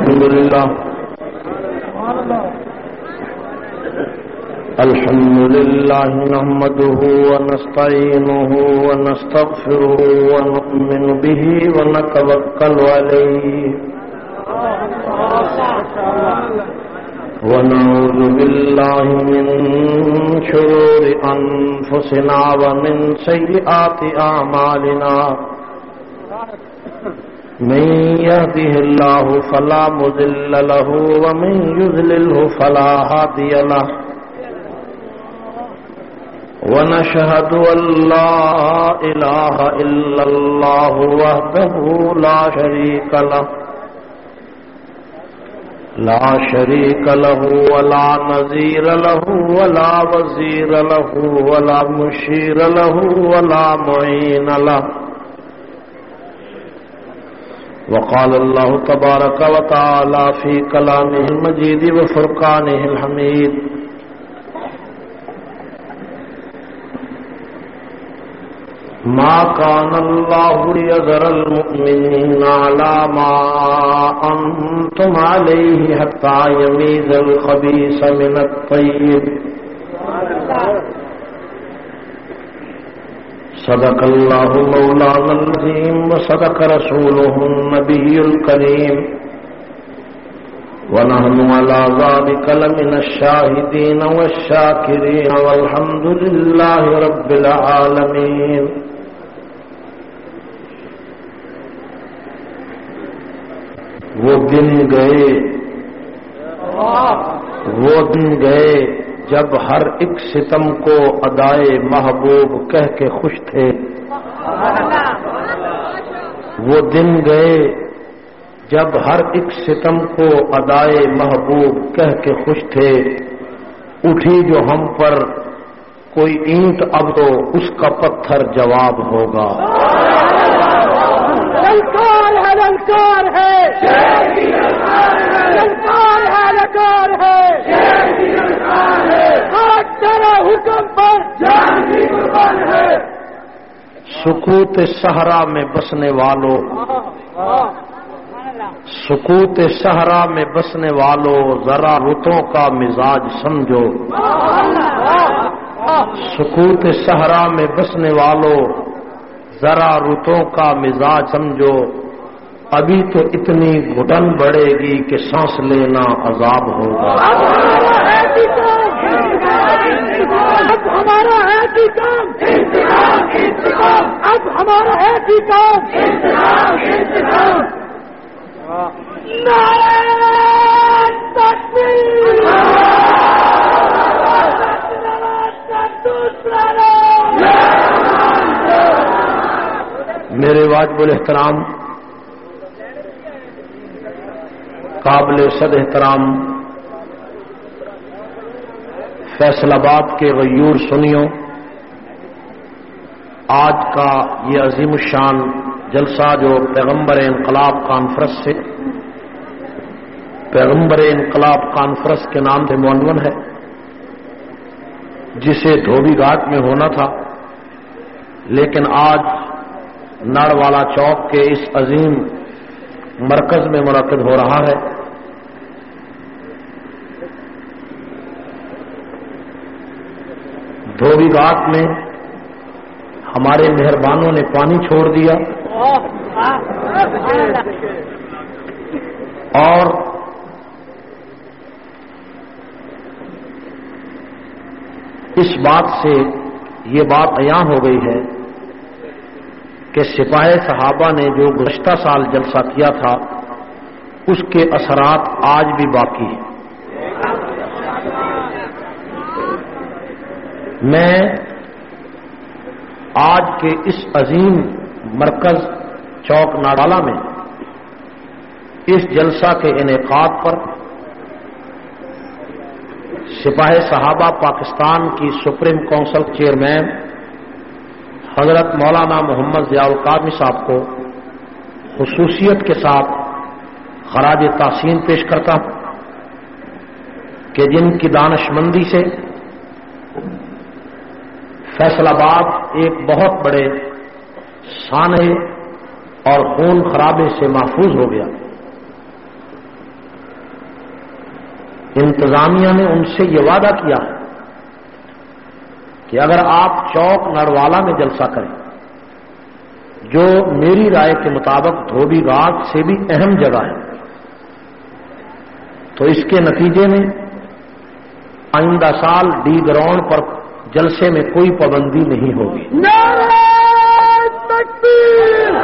الحمد لله نحمده ونستعينه ونستغفره ونؤمن به ونتوكل عليه ونعوذ بالله من شرور أنفسنا ومن سيئات أعمالنا من يهده الله فلا مضل له ومن يضلله فلا هادي له ونشهد أن لا إله إلا الله وحده لا شريك له ولا نظير له ولا وزير له ولا مشير له ولا معين له وقال الله تبارك وتعالى في كلامه المجيد وفرقانه الحميد ما كان الله ليذر المؤمنين على ما أنتم عليه حتى يميز الخبيث من الطيب صدق الله مولانا العظيم وصدق رسوله النبي الكريم ونحن على ذلك لمن الشاهدين والشاكرين والحمد لله رب العالمين. وہ دن گئے جب ہر ایک ستم کو ادائے محبوب کہہ کے خوش تھے. وہ دن گئے جب ہر ایک ستم کو ادائے محبوب کہہ کے خوش تھے. اٹھی جو ہم پر کوئی اینٹ اب تو اس کا پتھر جواب ہوگا. للکار ہے للکار ہے للکار ہے للکار ہے آج تیرا حکم پر جان کی قربان ہے. سکوت صحرا میں بسنے والوں سکوت صحرا میں بسنے والوں ذرا رتوں کا مزاج سمجھو. سکوت صحرا میں بسنے والوں ذرا رتوں کا مزاج سمجھو. ابھی تو اتنی گھٹن بڑھے گی کہ سانس لینا عذاب ہوگا. اب ہمارا ہے کہ کام اب ہمارا ہے کہ کام میرے واجب الاحترام قابل صد احترام فیصل آباد کے غیور سنیوں، آج کا یہ عظیم الشان جلسہ جو پیغمبر انقلاب کانفرنس سے پیغمبر انقلاب کانفرنس کے نام سے عنوان ہے، جسے دھوبی گھاٹ میں ہونا تھا لیکن آج ناڑوالا چوک کے اس عظیم مرکز میں منعقد ہو رہا ہے. دھوبی گھاٹ میں ہمارے مہربانوں نے پانی چھوڑ دیا اور اس بات سے یہ بات عیاں ہو گئی ہے کہ سپاہ صحابہ نے جو گزشتہ سال جلسہ کیا تھا اس کے اثرات آج بھی باقی ہیں. میں آج کے اس عظیم مرکز چوک ناڈالہ میں اس جلسہ کے انعقاد پر سپاہ صحابہ پاکستان کی سپریم کونسل چیئرمین حضرت مولانا محمد ضیاء القادری صاحب کو خصوصیت کے ساتھ خراج تحسین پیش کرتا ہوں کہ جن کی دانشمندی سے فیصل آباد ایک بہت بڑے سانحے اور خون خرابے سے محفوظ ہو گیا. انتظامیہ نے ان سے یہ وعدہ کیا کہ اگر آپ چوک نڑوالا میں جلسہ کریں، جو میری رائے کے مطابق دھوبی گھاٹ سے بھی اہم جگہ ہے، تو اس کے نتیجے میں آئندہ سال ڈی گراؤنڈ پر جلسے میں کوئی پابندی نہیں ہوگی۔ نعرہ تکبیر!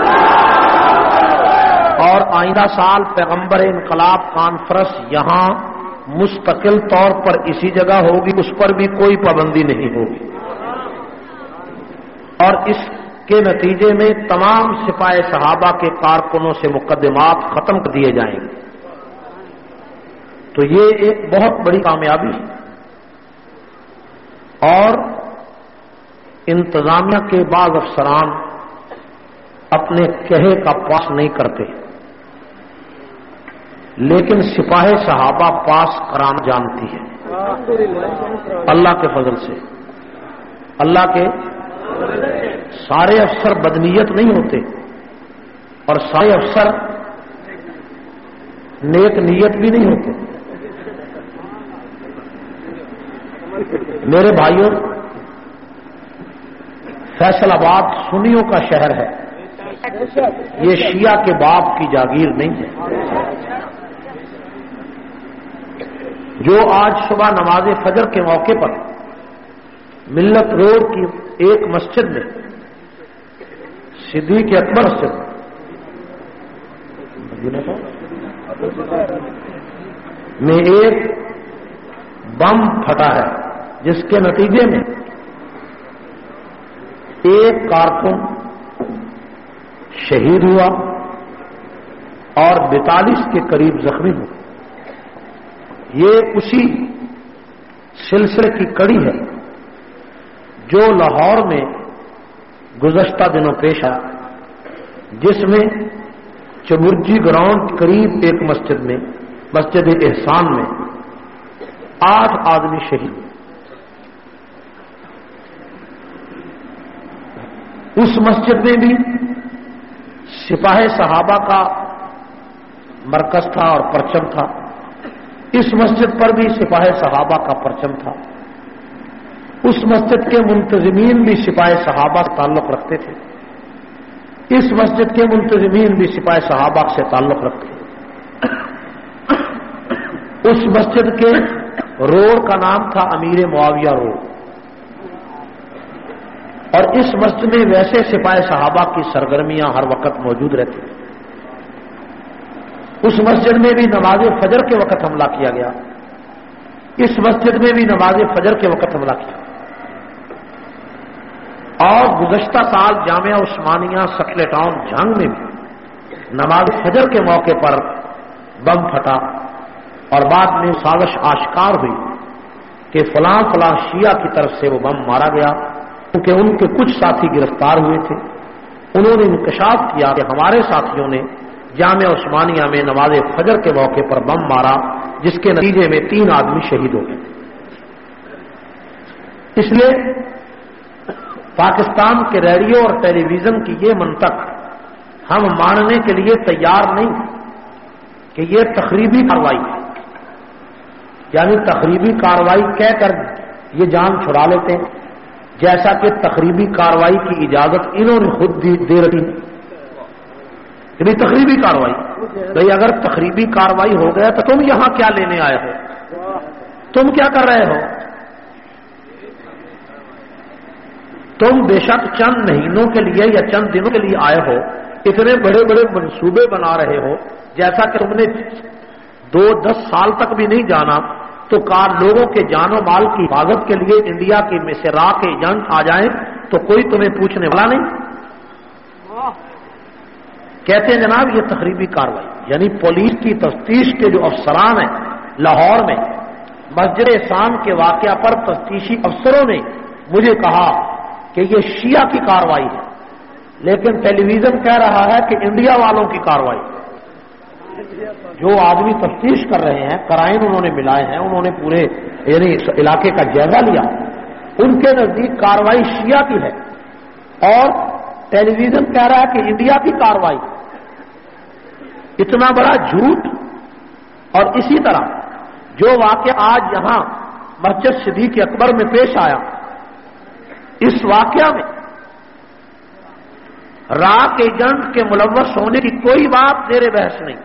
اور آئندہ سال پیغمبر انقلاب کانفرنس یہاں مستقل طور پر اسی جگہ ہوگی، اس پر بھی کوئی پابندی نہیں ہوگی، اور اس کے نتیجے میں تمام سپاہ صحابہ کے کارکنوں سے مقدمات ختم کر دیے جائیں گے۔ تو یہ ایک بہت بڑی کامیابی ہے، اور انتظامیہ کے بعض افسران اپنے کہے کا پاس نہیں کرتے، لیکن سپاہ صحابہ پاس کرانا جانتی ہے، اللہ کے فضل سے۔ اللہ کے سارے افسر بدنیت نہیں ہوتے، اور سارے افسر نیک نیت بھی نہیں ہوتے۔ میرے بھائیوں، فیصل آباد سنیوں کا شہر ہے، یہ شیعہ کے باپ کی جاگیر نہیں ہے۔ جو آج صبح نماز فجر کے موقع پر ملت روڈ کی ایک مسجد میں، صدیق اکبر مسجد میں ایک بم پھٹا ہے، جس کے نتیجے میں ایک کارکن شہید ہوا اور 42 کے قریب زخمی ہوا۔ یہ اسی سلسلے کی کڑی ہے جو لاہور میں گزشتہ دنوں پیش آیا، جس میں چبرجی گراؤنڈ قریب ایک مسجد میں، مسجد احسان میں 8 آدمی شہید ہوئے۔ اس مسجد میں بھی سپاہ صحابہ کا مرکز تھا اور پرچم تھا، اس مسجد پر بھی سپاہ صحابہ کا پرچم تھا۔ اس مسجد کے منتظمین بھی سپاہ صحابہ سے تعلق رکھتے تھے، اس مسجد کے منتظمین بھی سپاہ صحابہ سے تعلق رکھتے تھے۔ اس مسجد کے روڈ کا نام تھا امیر معاویہ روڈ، اور اس مسجد میں ویسے سپاہ صحابہ کی سرگرمیاں ہر وقت موجود رہتی ہیں۔ اس مسجد میں بھی نماز فجر کے وقت حملہ کیا گیا، اس مسجد میں بھی نماز فجر کے وقت حملہ کیا، اور گزشتہ سال جامعہ عثمانیہ سکلے ٹاؤن جھنگ میں بھی نماز فجر کے موقع پر بم پھٹا، اور بعد میں سازش آشکار ہوئی کہ فلاں فلاں شیعہ کی طرف سے وہ بم مارا گیا، کیونکہ ان کے کچھ ساتھی گرفتار ہوئے تھے۔ انہوں نے انکشاف کیا کہ ہمارے ساتھیوں نے جامعہ عثمانیہ میں نماز فجر کے موقع پر بم مارا، جس کے نتیجے میں 3 آدمی شہید ہو گئے۔ اس لیے پاکستان کے ریڈیو اور ٹیلی ویژن کی یہ منطق ہم ماننے کے لیے تیار نہیں کہ یہ تخریبی کارروائی ہے، یعنی تخریبی کارروائی کہہ کر یہ جان چھڑا لیتے ہیں، جیسا کہ تخریبی کارروائی کی اجازت انہوں نے خود دے رکھی ہے۔ یعنی تخریبی کارروائی، بھئی اگر تخریبی کارروائی ہو گیا تو تم یہاں کیا لینے آئے ہو؟ تم کیا کر رہے ہو؟ تم بے شک چند مہینوں کے لیے یا چند دنوں کے لیے آئے ہو، اتنے بڑے بڑے منصوبے بنا رہے ہو، جیسا کہ تم نے 2-10 سال تک بھی نہیں جانا تو لوگوں کے جان و مال کی حفاظت کے لیے انڈیا کی میں سے راہ کے ایجنٹ آ جائیں تو کوئی تمہیں پوچھنے والا نہیں۔ کہتے ہیں جناب یہ تخریبی کارروائی، یعنی پولیس کی تفتیش کے جو افسران ہیں لاہور میں مسجد احسان کے واقعہ پر تفتیشی افسروں نے مجھے کہا کہ یہ شیعہ کی کارروائی ہے، لیکن ٹیلی ویژن کہہ رہا ہے کہ انڈیا والوں کی کارروائی۔ جو آدمی تفتیش کر رہے ہیں، کرائم انہوں نے ملائے ہیں، انہوں نے پورے یعنی علاقے کا جائزہ لیا، ان کے نزدیک کارروائی شیعہ کی ہے، اور ٹیلی ویژن کہہ رہا ہے کہ انڈیا کی کارروائی۔ اتنا بڑا جھوٹ، اور اسی طرح جو واقعہ آج یہاں مسجد صدیق اکبر میں پیش آیا، اس واقعہ میں راک ایجنٹ کے ملوث ہونے کی کوئی بات زیر بحث نہیں۔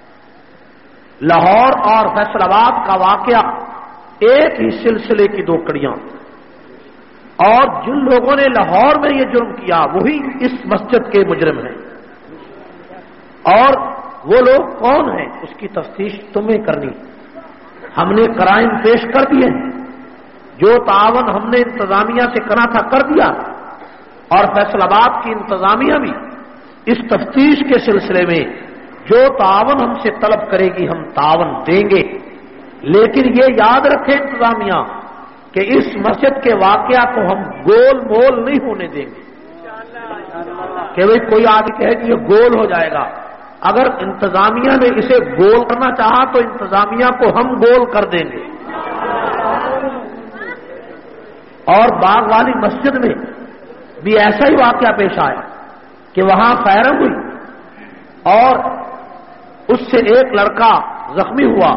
لاہور اور فیصل آباد کا واقعہ ایک ہی سلسلے کی دو کڑیاں، اور جن لوگوں نے لاہور میں یہ جرم کیا وہی اس مسجد کے مجرم ہیں، اور وہ لوگ کون ہیں اس کی تفتیش تمہیں کرنی۔ ہم نے کرائم پیش کر دیے ہیں، جو تعاون ہم نے انتظامیہ سے کرنا تھا کر دیا، اور فیصل آباد کی انتظامیہ بھی اس تفتیش کے سلسلے میں جو تعاون ہم سے طلب کرے گی ہم تعاون دیں گے۔ لیکن یہ یاد رکھیں انتظامیہ کہ اس مسجد کے واقعہ کو ہم گول مول نہیں ہونے دیں گے کہ بھئی کوئی آدمی کہے کہ یہ گول ہو جائے گا۔ اگر انتظامیہ نے اسے گول کرنا چاہا تو انتظامیہ کو ہم گول کر دیں گے۔ اور باغ والی مسجد میں بھی ایسا ہی واقعہ پیش آیا کہ وہاں فائرنگ ہوئی اور اس سے ایک لڑکا زخمی ہوا۔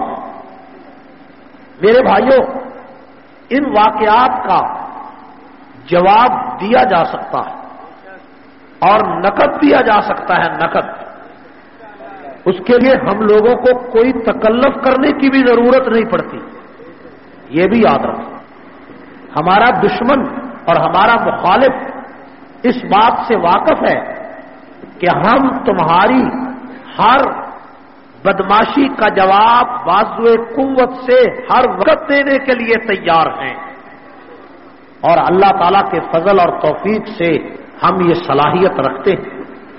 میرے بھائیوں، ان واقعات کا جواب دیا جا سکتا ہے اور نقد دیا جا سکتا ہے، نقد۔ اس کے لیے ہم لوگوں کو کوئی تکلف کرنے کی بھی ضرورت نہیں پڑتی، یہ بھی یاد رکھیں۔ ہمارا دشمن اور ہمارا مخالف اس بات سے واقف ہے کہ ہم تمہاری ہر بدماشی کا جواب بازوئے قوت سے ہر وقت دینے کے لیے تیار ہیں، اور اللہ تعالیٰ کے فضل اور توفیق سے ہم یہ صلاحیت رکھتے ہیں۔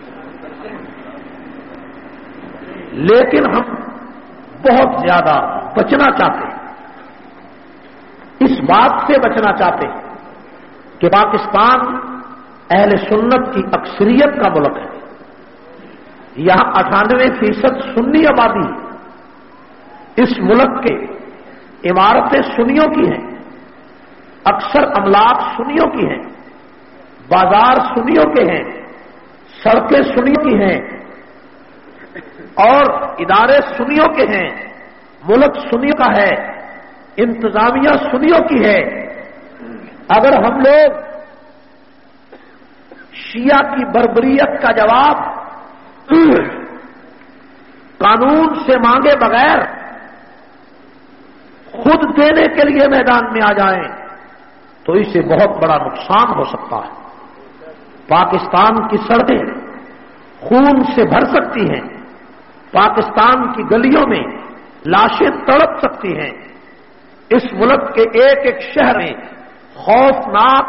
لیکن ہم بہت زیادہ بچنا چاہتے ہیں، اس بات سے بچنا چاہتے ہیں کہ پاکستان اہل سنت کی اکثریت کا ملک ہے، یہاں 98% سنی آبادی ہے۔ اس ملک کے عمارتیں سنیوں کی ہیں، اکثر املاک سنیوں کی ہیں، بازار سنیوں کے ہیں، سڑکیں سنیوں کی ہیں، اور ادارے سنیوں کے ہیں، ملک سنیوں کا ہے، انتظامیہ سنیوں کی ہے۔ اگر ہم لوگ شیعہ کی بربریت کا جواب قانون سے مانگے بغیر خود دینے کے لیے میدان میں آ جائیں تو اسے بہت بڑا نقصان ہو سکتا ہے۔ پاکستان کی سڑکیں خون سے بھر سکتی ہیں، پاکستان کی گلیوں میں لاشیں تڑپ سکتی ہیں، اس ملک کے ایک ایک شہر میں خوفناک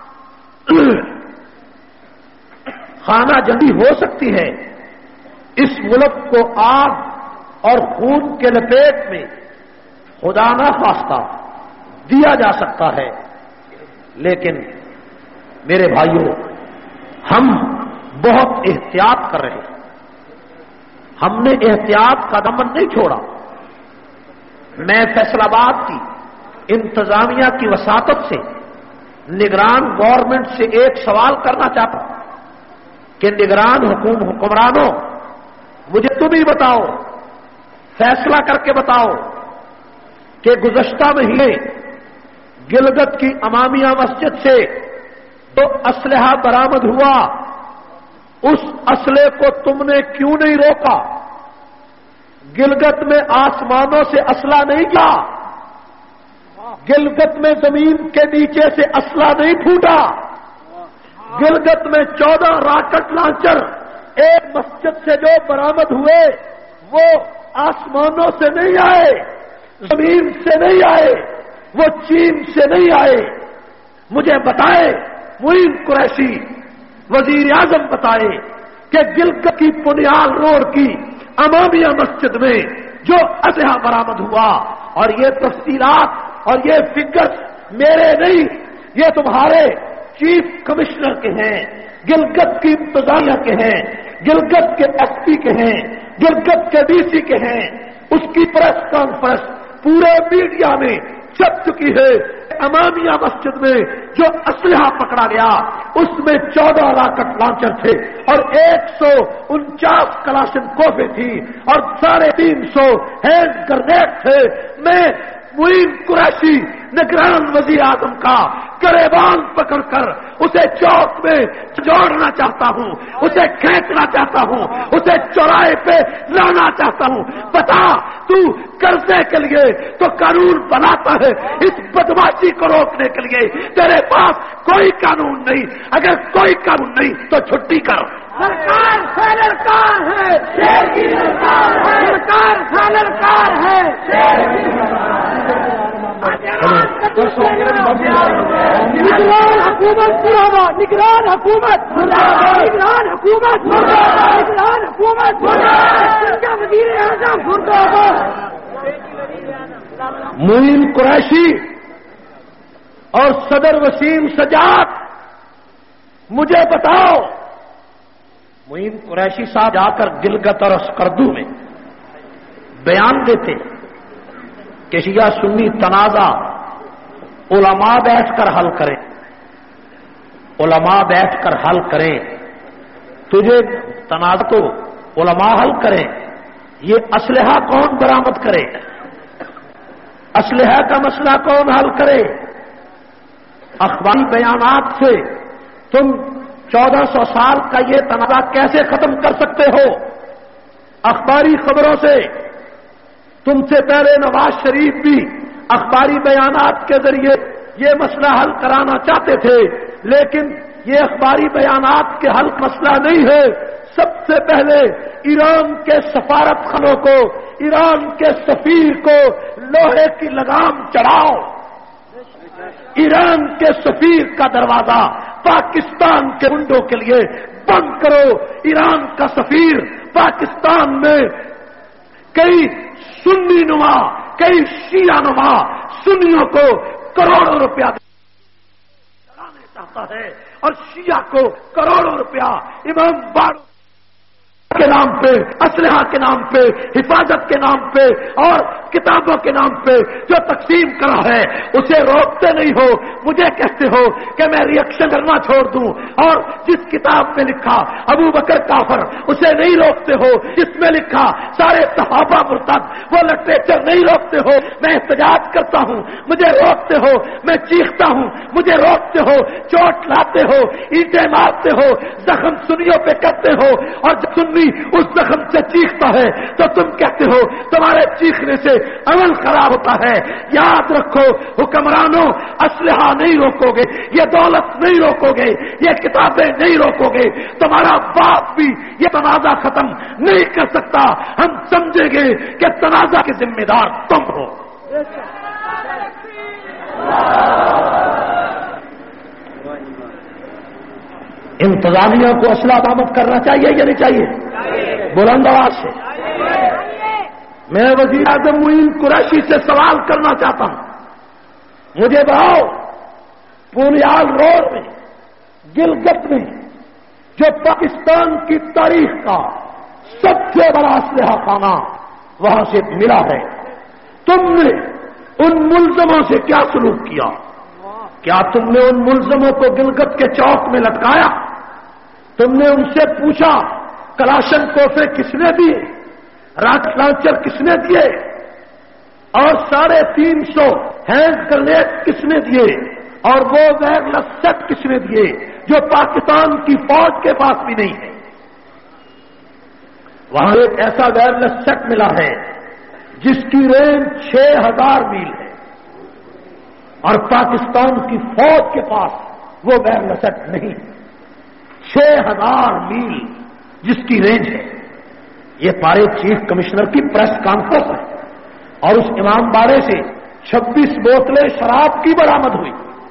خانہ جنگی ہو سکتی ہے، اس ملک کو آگ اور خون کے لپیٹ میں خدا نہ خواستہ دیا جا سکتا ہے۔ لیکن میرے بھائیوں، ہم بہت احتیاط کر رہے ہیں، ہم نے احتیاط کا دامن نہیں چھوڑا۔ میں فیصل آباد کی انتظامیہ کی وساطت سے نگران گورنمنٹ سے ایک سوال کرنا چاہتا ہوں کہ نگران حکمرانوں، مجھے تم ہی بتاؤ، فیصلہ کر کے بتاؤ کہ گزشتہ مہینے گلگت کی امامیہ مسجد سے جو اسلحہ برآمد ہوا، اس اسلحے کو تم نے کیوں نہیں روکا؟ گلگت میں آسمانوں سے اسلحہ نہیں کیا، گلگت میں زمین کے نیچے سے اسلحہ نہیں پھوٹا، گلگت میں 14 راکٹ لانچر ایک مسجد سے جو برآمد ہوئے وہ آسمانوں سے نہیں آئے، زمین سے نہیں آئے، وہ چین سے نہیں آئے۔ مجھے بتائے معین قریشی وزیر اعظم بتائے کہ گلگت کی پنیال روڈ کی امامیہ مسجد میں جو اسلحہ برآمد ہوا، اور یہ تفصیلات اور یہ فگرز میرے نہیں، یہ تمہارے چیف کمشنر کے ہیں، گلگت کی انتظامیہ کے ہیں، گلگت کے ایس پی کے ہیں، گلگت کے ڈی سی کے ہیں، اس کی پریس کانفرنس پورے میڈیا میں چھپ چکی ہے۔ امامیہ مسجد میں جو اسلحہ پکڑا گیا اس میں 14 راکٹ لانچر تھے اور 149 کلاشنکوفیں تھی اور 350 ہینڈ گرنیڈ تھے. میں معین قریشی نگران وزیر اعظم کا گریبان پکڑ کر اسے چوک میں جوڑنا چاہتا ہوں, اسے کھینچنا چاہتا ہوں, اسے چوراہے پہ لانا چاہتا ہوں. بتا تو قرضے کے لیے تو قانون بناتا ہے, اس بدماشی کو روکنے کے لیے تیرے پاس کوئی قانون نہیں. اگر کوئی قانون نہیں تو چھٹی کر. سرکار خیرکار ہے, شیر کی سرکار ہے, سرکار خیرکار ہے, شیر کی نگران حکومت مرحبا, نگران حکومت مرحبا, نگران حکومت مرحبا, نگران حکومت مرحبا, وزیر اعظم مرحبا. معین قریشی اور صدر وسیم سجاد, مجھے بتاؤ, معین قریشی صاحب جا کر گلگت اور اسکردو میں بیان دیتے کہ شیعہ سنی تنازع علماء بیٹھ کر حل کریں, علماء بیٹھ کر حل کریں. تجھے تنازع تو علماء حل کریں, یہ اسلحہ کون برآمد کرے, اسلحہ کا مسئلہ کون حل کرے؟ اخباری بیانات سے تم 1400 سال کا یہ تنازع کیسے ختم کر سکتے ہو؟ اخباری خبروں سے تم سے پہلے نواز شریف بھی اخباری بیانات کے ذریعے یہ مسئلہ حل کرانا چاہتے تھے, لیکن یہ اخباری بیانات کے حل مسئلہ نہیں ہے. سب سے پہلے ایران کے سفارت خانوں کو, ایران کے سفیر کو لوہے کی لگام چڑھاؤ. ایران کے سفیر کا دروازہ پاکستان کے گنڈوں کے لیے بند کرو. ایران کا سفیر پاکستان میں کئی سنی نما, کئی شیعہ نما سنیوں کو کروڑوں روپیہ چڑھانے چاہتا ہے اور شیعہ کو کروڑوں روپیہ امام باڑوں کے نام پہ, اسلحہ کے نام پہ, حفاظت کے نام پہ اور کتابوں کے نام پہ جو تقسیم کرا ہے اسے روکتے نہیں ہو. مجھے کہتے ہو کہ میں ریئیکشن کرنا چھوڑ دوں, اور جس کتاب میں لکھا ابو بکر کافر اسے نہیں روکتے ہو, جس میں لکھا سارے صحابہ مرتد وہ لٹریچر نہیں روکتے ہو. میں احتجاج کرتا ہوں, مجھے روکتے ہو, میں چیختا ہوں, مجھے روکتے ہو, چوٹ لاتے ہو, اینٹیں مارتے ہو, زخم سنیوں پہ کرتے ہو, اور جب سنی اس زخم سے چیختا ہے تو تم کہتے ہو تمہارے چیخنے سے عمل خراب ہوتا ہے. یاد رکھو حکمرانوں, اسلحہ نہیں روکو گے, یہ دولت نہیں روکو گے, یہ کتابیں نہیں روکو گے, تمہارا باپ بھی یہ تنازع ختم نہیں کر سکتا. ہم سمجھیں گے کہ تنازع کے ذمہ دار تم ہو. انتظامیہ کو اسلحہ برآمد کرنا چاہیے یا نہیں چاہیے؟ بلند آواز سے. میں وزیر اعظم معین قریشی سے سوال کرنا چاہتا ہوں, مجھے بتاؤ پونیال روڈ میں گلگت میں جو پاکستان کی تاریخ کا سب سے بڑا اسلحہ خانہ وہاں سے ملا ہے, تم نے ان ملزموں سے کیا سلوک کیا؟ کیا تم نے ان ملزموں کو گلگت کے چوک میں لٹکایا؟ تم نے ان سے پوچھا کلاشن کوفے کس نے دیے, راکٹ لانچر کس نے دیے, اور 350 ہینڈ گرنیڈ کس نے دیے, اور وہ وائرلیس سیٹ کس نے دیے جو پاکستان کی فوج کے پاس بھی نہیں ہے؟ وہاں ایک ایسا وائرلیس سیٹ ملا ہے جس کی رینج 6000 میل ہے, اور پاکستان کی فوج کے پاس وہ وائرلیس سیٹ نہیں. 6000 میل جس کی رینج ہے. یہ پارے چیف کمشنر کی پریس کانفرنس ہے, اور اس امام باڑے سے 26 بوتلیں شراب کی برآمد ہوئی.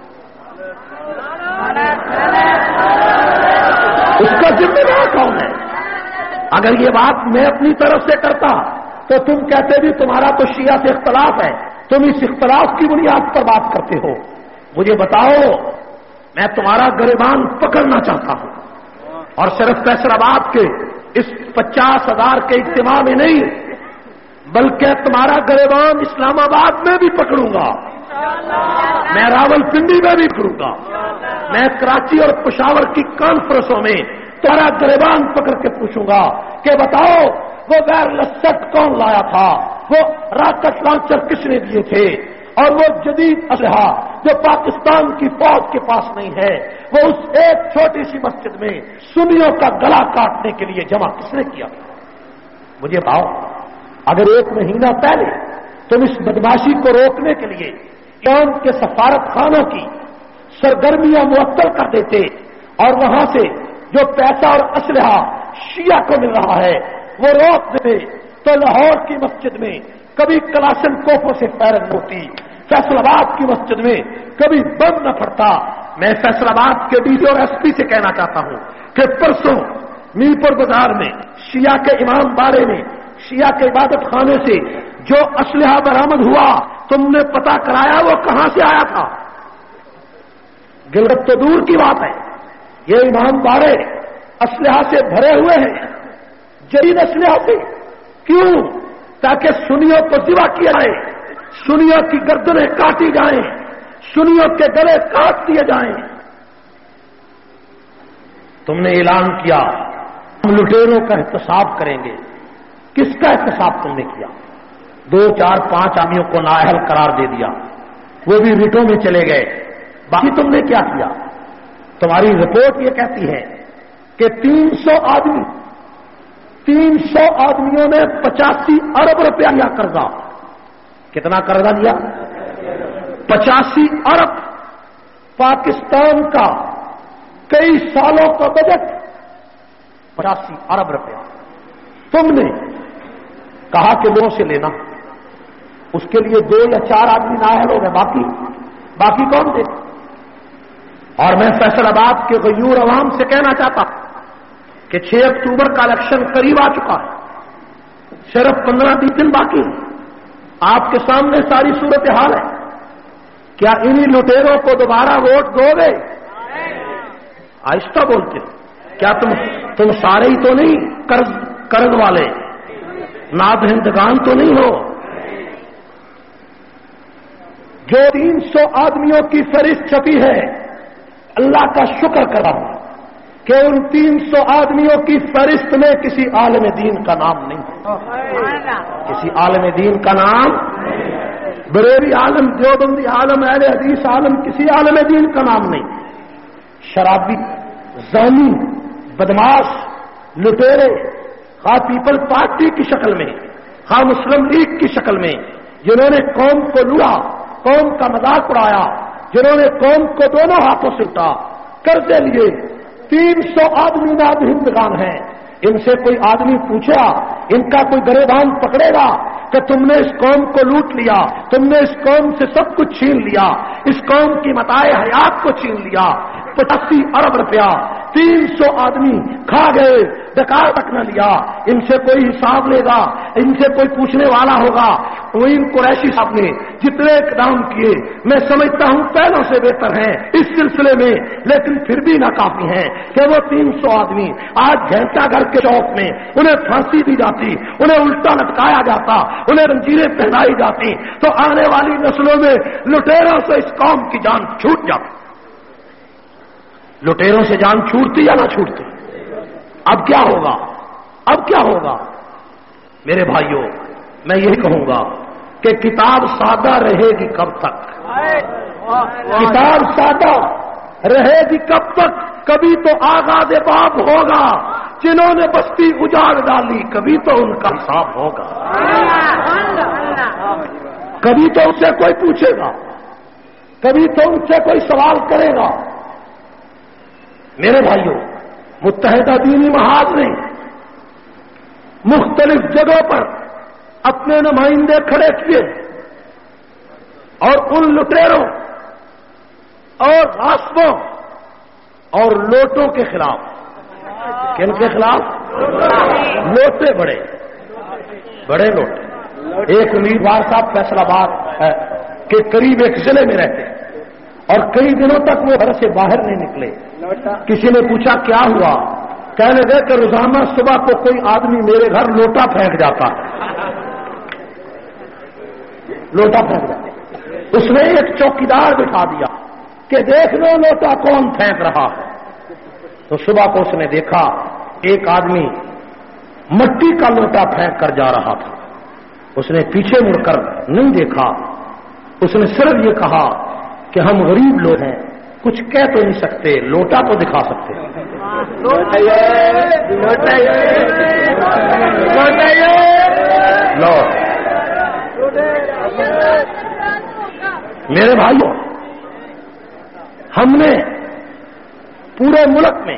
اس کا ذمہ دار کون ہے؟ اگر یہ بات میں اپنی طرف سے کرتا تو تم کہتے بھی تمہارا تو شیعہ سے اختلاف ہے, تم اس اختلاف کی بنیاد پر بات کرتے ہو. مجھے بتاؤ, میں تمہارا گریبان پکڑنا چاہتا ہوں, اور صرف فیصل آباد کے اس 50,000 کے اجتماع میں نہیں, بلکہ تمہارا گریبان اسلام آباد میں بھی پکڑوں گا. میں راولپنڈی میں بھی کروں گا، میں کراچی اور پشاور کی کانفرنسوں میں تمہارا گریبان پکڑ کے پوچھوں گا کہ بتاؤ وہ وائرلیس سیٹ کون لایا تھا، وہ راکٹ لانچر کس نے دیے تھے، اور وہ جدید اسلحہ جو پاکستان کی فوج کے پاس نہیں ہے وہ اس ایک چھوٹی سی مسجد میں سنیوں کا گلا کاٹنے کے لیے جمع کس نے کیا؟ مجھے بتاؤ، اگر 1 مہینہ پہلے تم اس بدماشی کو روکنے کے لیے ایران کے سفارت خانوں کی سرگرمیاں معطل کر دیتے اور وہاں سے جو پیسہ اور اسلحہ شیعہ کو مل رہا ہے وہ روک دیتے تو لاہور کی مسجد میں کبھی کلاشن کوفوں سے فائرنگ ہوتی، فیصل آباد کی مسجد میں کبھی بم نہ پھٹتا۔ میں فیصل آباد کے ڈی سی اور ایس پی سے کہنا چاہتا ہوں کہ پرسوں میر پور بازار میں شیعہ کے امام باڑے میں شیعہ کے عبادت خانے سے جو اسلحہ برآمد ہوا تم نے پتہ کرایا وہ کہاں سے آیا تھا؟ گلگت تو دور کی بات ہے، یہ امام باڑے اسلحہ سے بھرے ہوئے ہیں، جدید اسلحہ سے۔ کیوں؟ تاکہ سنیوں کو ذبح کیا جائے، سنیوں کی گردنیں کاٹی جائیں، سنیوں کے گلے کاٹ دیے جائیں۔ تم نے اعلان کیا ہم لٹیروں کا احتساب کریں گے، کس کا احتساب تم نے کیا؟ 2 4 5 آدمیوں کو نااہل قرار دے دیا، وہ بھی ریٹوں میں چلے گئے، باقی تم نے کیا کیا؟ تمہاری رپورٹ یہ کہتی ہے کہ 300 آدمیوں نے 85 ارب روپیہ لیا قرضہ۔ کتنا قرضہ لیا؟ 85 ارب۔ پاکستان کا کئی سالوں کا بجٹ 85 ارب روپیہ تم نے کہا کہ لوگوں سے لینا، اس کے لیے 2 یا 4 آدمی نااہل ہو گئے، باقی کون دے؟ اور میں فیصل آباد کے غیور عوام سے کہنا چاہتا ہوں کہ 6 اکتوبر کا الیکشن قریب آ چکا ہے، صرف 15-20 دن باقی ہیں، آپ کے سامنے ساری صورتحال ہے۔ کیا انہی لٹیروں کو دوبارہ ووٹ دو گے؟ آہستہ بولتے ہو، کیا تم سارے ہی تو نہیں قرض والے، نادہندگان تو نہیں ہو؟ جو 300 آدمیوں کی فہرست چھپی ہے، اللہ کا شکر کرا ہوں کہ ان 300 آدمیوں کی فہرست میں کسی عالم دین کا نام نہیں ہے، کسی عالم دین کا نام، بریلوی عالم، دیوبندی عالم، اہل حدیث عالم، کسی عالم دین کا نام نہیں۔ شرابی، زانی، بدماش، لٹیرے، خواہ پیپل پارٹی کی شکل میں، خواہ مسلم لیگ کی شکل میں، جنہوں نے قوم کو لوٹا، قوم کا مذاق اڑایا، جنہوں نے قوم کو دونوں ہاتھوں سے اٹھا، قرضے لیے، 300 آدمی نادہندگان ہیں۔ ان سے کوئی آدمی پوچھا، ان کا کوئی گریبان پکڑے گا کہ تم نے اس قوم کو لوٹ لیا، تم نے اس قوم سے سب کچھ چھین لیا، اس قوم کی متاع حیات کو چھین لیا، 85 ارب روپیہ 300 آدمی کھا گئے، ڈکار تک نہ لیا۔ ان سے کوئی حساب لے گا، ان سے کوئی پوچھنے والا ہوگا؟ معین قریشی صاحب نے جتنے اقدام کیے میں سمجھتا ہوں پہلوں سے بہتر ہیں اس سلسلے میں، لیکن پھر بھی ناکافی ہیں کہ وہ 300 آدمی آج گھنٹہ گھر کے چوک میں انہیں پھانسی دی جاتی، انہیں الٹا لٹکایا جاتا، انہیں رنجیریں پہنائی جاتی تو آنے والی نسلوں میں لٹیروں سے اس قوم کی جان چھوٹ جاتی۔ لٹیروں سے جان چھوٹتی یا نہ چھوٹتی؟ اب کیا ہوگا؟ اب کیا ہوگا؟ میرے بھائیوں، میں یہی کہوں گا کہ کتاب سادہ رہے گی کب تک؟ کتاب سادہ رہے گی کب تک؟ کبھی تو آغاز باب ہوگا، جنہوں نے بستی اجاڑ ڈالی کبھی تو ان کا حساب ہوگا، کبھی تو ان سے کوئی پوچھے گا، کبھی تو ان سے کوئی سوال کرے گا۔ میرے بھائیوں، متحدہ دینی محاذ نے مختلف جگہوں پر اپنے نمائندے کھڑے کیے اور ان لٹیروں اور غاصبوں اور لوٹوں کے خلاف، کن کے خلاف؟ لوٹے، بڑے لوٹے۔ ایک امیدوار صاحب فیصل آباد کے قریب ایک ضلع میں رہتے اور کئی دنوں تک وہ گھر سے باہر نہیں نکلے۔ کسی نے پوچھا کیا ہوا؟ کہنے لگے کہ روزانہ صبح کو کوئی آدمی میرے گھر لوٹا پھینک جاتا ہے، لوٹا پھینک جاتا ہے۔ اس نے ایک چوکیدار بٹھا دیا کہ دیکھ لو لوٹا کون پھینک رہا ہے. تو صبح کو اس نے دیکھا ایک آدمی مٹی کا لوٹا پھینک کر جا رہا تھا. اس نے پیچھے مڑ کر نہیں دیکھا. اس نے صرف یہ کہا کہ ہم غریب لوگ ہیں, کچھ کہہ تو نہیں سکتے, لوٹا تو دکھا سکتے ہیں. لو میرے بھائیوں, ہم نے پورے ملک میں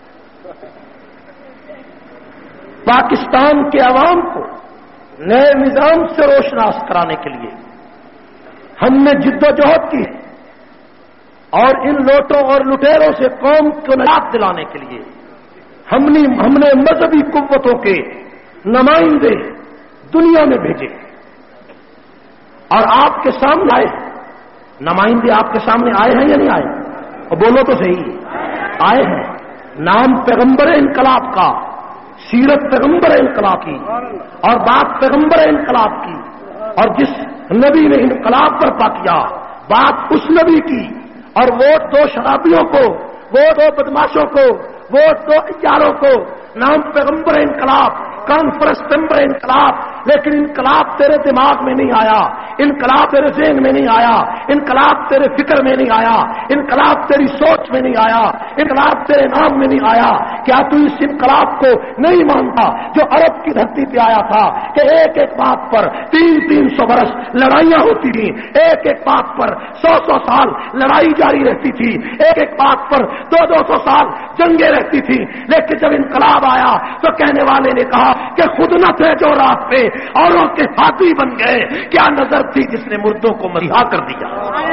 پاکستان کے عوام کو نئے نظام سے روشناس کرانے کے لیے ہم نے جد و جہد کی ہے, اور ان لوٹوں اور لٹیروں سے قوم کو نجات دلانے کے لیے ہم نے مذہبی قوتوں کے نمائندے دنیا میں بھیجے, اور آپ کے سامنے آئے. نمائندے آپ کے سامنے آئے ہیں یا نہیں آئے؟ اور بولو تو صحیح, آئے ہیں. نام پیغمبر انقلاب کا, سیرت پیغمبر انقلاب کی, اور بات پیغمبر انقلاب کی, اور جس نبی نے انقلاب برپا کیا بات اس نبی کی, اور ووٹ دو شرابیوں کو, ووٹ دو بدماشوں کو, ووٹ دو عیاروں کو. نام پیغمبر انقلاب, کانفرنس پیغمبر انقلاب, لیکن انقلاب تیرے دماغ میں نہیں آیا, انقلاب تیرے ذہن میں نہیں آیا, انقلاب تیرے فکر میں نہیں آیا, انقلاب تیری سوچ میں نہیں آیا, انقلاب تیرے نام میں نہیں آیا. کیا تو اس انقلاب کو نہیں مانتا جو عرب کی دھرتی پہ آیا تھا کہ ایک ایک بات پر 300 برس لڑائیاں ہوتی تھیں, ایک ایک بات پر 100 سال لڑائی جاری رہتی تھی, ایک ایک بات پر 200 سال جنگیں رہتی تھیں. لیکن جب انقلاب آیا تو کہنے والے نے کہا کہ خود نہ تھے جو رات پہ اوروں کے ہاتھی بن گئے. کیا نظر تھی جس نے مردوں کو مسیحا کر دیا.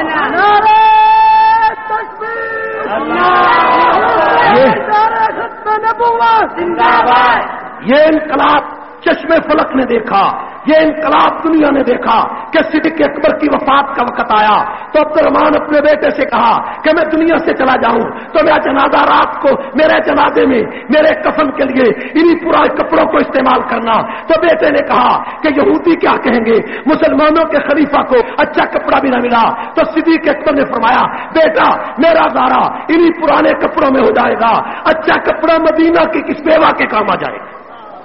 یہ انقلاب چشم فلک نے دیکھا, یہ انقلاب دنیا نے دیکھا کہ صدیق اکبر کی وفات کا وقت آیا تو عبد الرحمان اپنے بیٹے سے کہا کہ میں دنیا سے چلا جاؤں تو میرا جنازہ رات کو میرے جنازے میں میرے کفن کے لیے انہی پرانے کپڑوں کو استعمال کرنا. تو بیٹے نے کہا کہ یہودی کیا کہیں گے, مسلمانوں کے خلیفہ کو اچھا کپڑا بھی نہ ملا. تو صدیق اکبر نے فرمایا بیٹا میرا زارا انہی پرانے کپڑوں میں ہو جائے گا, اچھا کپڑا مدینہ کی کس بیوہ کے کام آ جائے گا.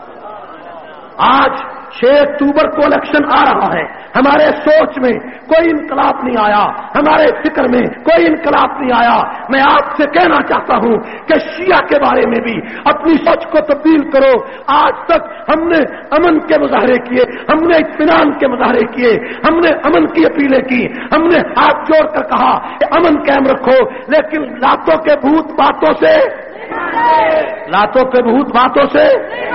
آج 6 اکتوبر کو الیکشن آ رہا ہے, ہمارے سوچ میں کوئی انقلاب نہیں آیا, ہمارے فکر میں کوئی انقلاب نہیں آیا. میں آپ سے کہنا چاہتا ہوں کہ شیعہ کے بارے میں بھی اپنی سوچ کو تبدیل کرو. آج تک ہم نے امن کے مظاہرے کیے, ہم نے اطمینان کے مظاہرے کیے, ہم نے امن کی اپیلیں کی, ہم نے ہاتھ جوڑ کر کہا کہ امن قائم رکھو, لیکن لاتوں کے بھوت باتوں سے, لاتوں کے بھوت باتوں سے.